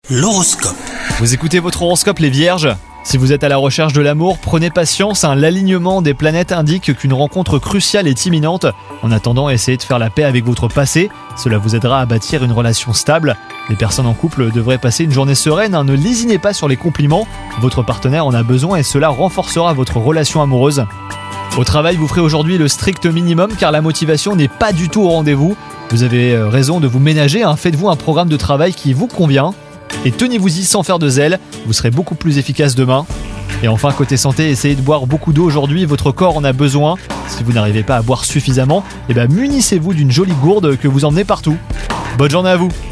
L'horoscope. Vous écoutez votre horoscope les vierges ? Si vous êtes à la recherche de l'amour, prenez patience, l'alignement des planètes indique qu'une rencontre cruciale est imminente. En attendant, essayez de faire la paix avec votre passé, cela vous aidera à bâtir une relation stable. Les personnes en couple devraient passer une journée sereine, ne lésinez pas sur les compliments, votre partenaire en a besoin et cela renforcera votre relation amoureuse. Au travail, vous ferez aujourd'hui le strict minimum car la motivation n'est pas du tout au rendez-vous. Vous avez raison de vous ménager, faites-vous un programme de travail qui vous convient. Et tenez-vous-y sans faire de zèle, vous serez beaucoup plus efficace demain. Et enfin, côté santé, essayez de boire beaucoup d'eau aujourd'hui, votre corps en a besoin. Si vous n'arrivez pas à boire suffisamment, munissez-vous d'une jolie gourde que vous emmenez partout. Bonne journée à vous!